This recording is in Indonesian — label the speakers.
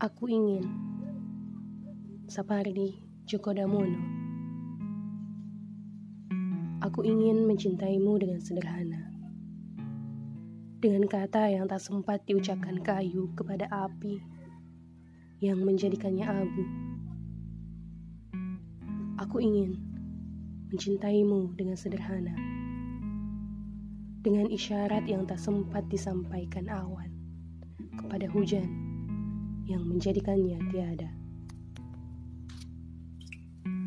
Speaker 1: Aku ingin Sapardi Djoko Damono. Aku ingin mencintaimu dengan sederhana, dengan kata yang tak sempat diucapkan kayu kepada api yang menjadikannya abu. Aku ingin mencintaimu dengan sederhana, dengan isyarat yang tak sempat disampaikan awan kepada hujan yang menjadikannya tiada.